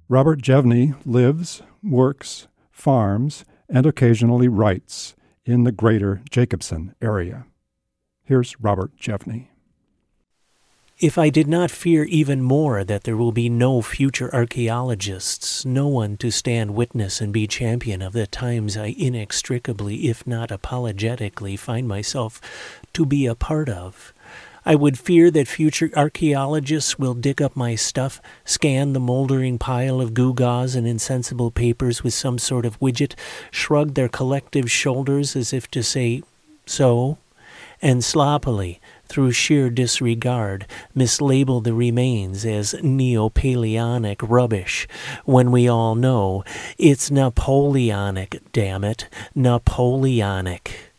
Robert Jevney lives, works, farms, and occasionally writes in the greater Jacobson area. Here's Robert Jevney. If I did not fear even more that there will be no future archaeologists, no one to stand witness and be champion of the times I inextricably, if not apologetically, find myself to be a part of, I would fear that future archaeologists will dig up my stuff, scan the moldering pile of gewgaws and insensible papers with some sort of widget, shrug their collective shoulders as if to say, so, and sloppily, through sheer disregard, mislabel the remains as Neo-Paleonic rubbish, when we all know it's Napoleonic, damn it, Napoleonic.